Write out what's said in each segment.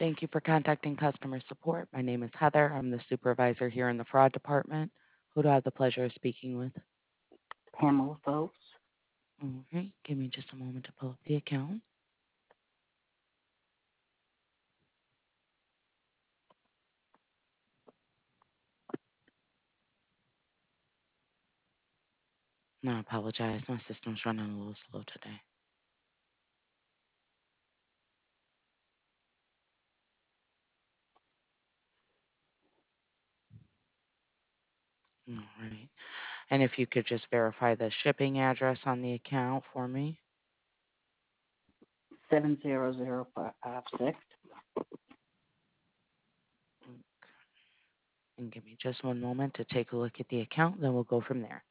Thank you for contacting customer support. My name is Heather. I'm the supervisor here in the fraud department. Who do I have the pleasure of speaking with? Pamela Folks. All right, give me just a moment to pull up the account. No, I apologize. My system's running a little slow today. All right. And if you could just verify the shipping address on the account for me. 70056. Mm, And give me just one moment to take a look at the account, then we'll go from there.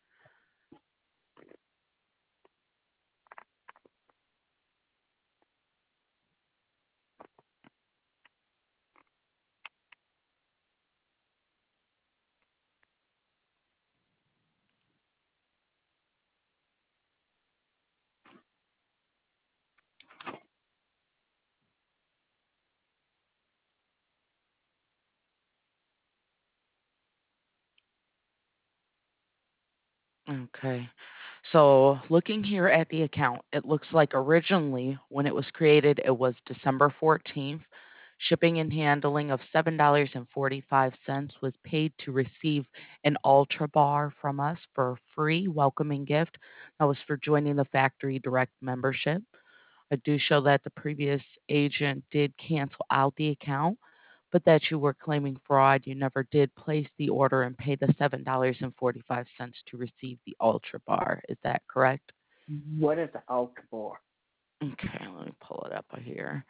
Okay. So looking here at the account, it looks like originally when it was created, it was December 14th. Shipping and handling of $7.45 was paid to receive an Ultra Bar from us for a free welcoming gift. That was for joining the Factory Direct membership. I do show that the previous agent did cancel out the account, but that you were claiming fraud. You never did place the order and pay the $7.45 to receive the Ultra Bar. Is that correct? What is the Ultra Bar? Okay, let me pull it up here.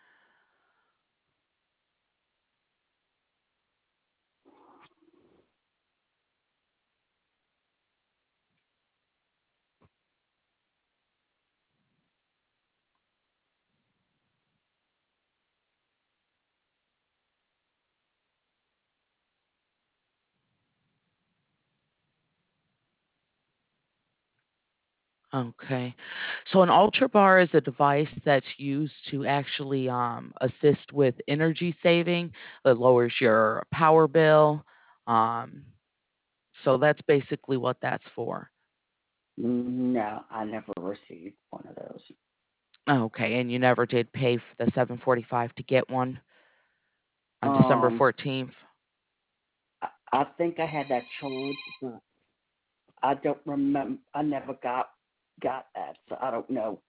Okay. So an Ultra Bar is a device that's used to actually assist with energy saving. It lowers your power bill. Um, so that's basically what that's for. No, I never received one of those. Okay, and you never did pay for the 745 to get one on December Um, 14th? I think I had that charge, but I don't remember. I never got that, so I don't know.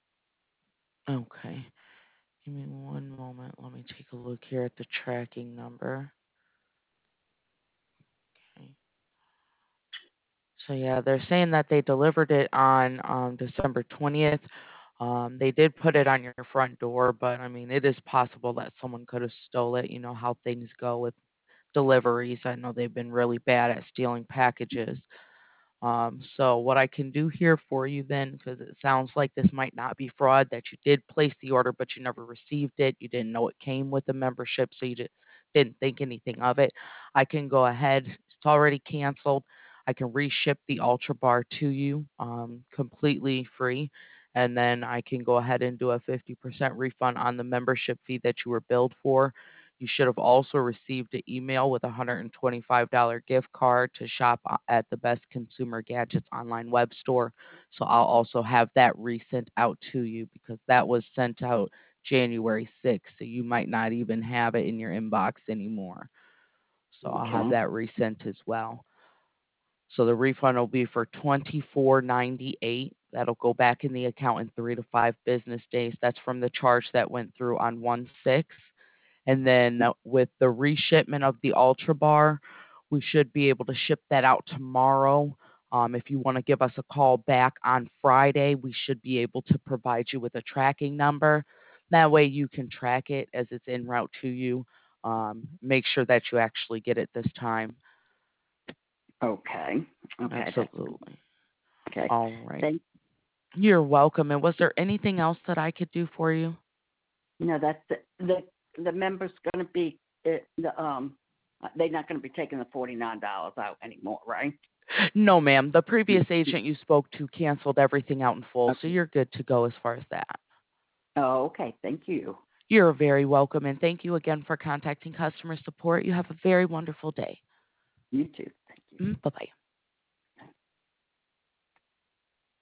Okay. Give me one moment. Let me take a look here at the tracking number. Okay. So yeah, they're saying that they delivered it on December 20th. They did put it on your front door, but I mean, it is possible that someone could have stole it. You know how things go with deliveries. I know they've been really bad at stealing packages. So what I can do here for you then, because it sounds like this might not be fraud, that you did place the order, but you never received it. You didn't know it came with the membership, so you didn't think anything of it. I can go ahead. It's already canceled. I can reship the Ultra Bar to you completely free. And then I can go ahead and do a 50% refund on the membership fee that you were billed for. You should have also received an email with a $125 gift card to shop at the Best Consumer Gadgets online web store. So I'll also have that resent out to you because that was sent out January 6th. So you might not even have it in your inbox anymore. So I'll have Okay. that resent as well. So the refund will be for $24.98. That'll go back in the account in 3 to 5 business days. That's from the charge that went through on 1/6. And then with the reshipment of the Ultra Bar, we should be able to ship that out tomorrow. If you want to give us a call back on Friday, we should be able to provide you with a tracking number. That way you can track it as it's en route to you. Make sure that you actually get it this time. Okay. Okay. That's Absolutely. okay. All right. Thank. You're welcome. And was there anything else that I could do for you? That's the members going to be they're not going to be taking the $49 out anymore, right? No, ma'am. The previous agent you spoke to canceled everything out in full, so Okay. you're good to go as far as that. Oh, okay. Thank you. You're very welcome, and thank you again for contacting customer support. You have a very wonderful day. You too. Thank you. Bye-bye.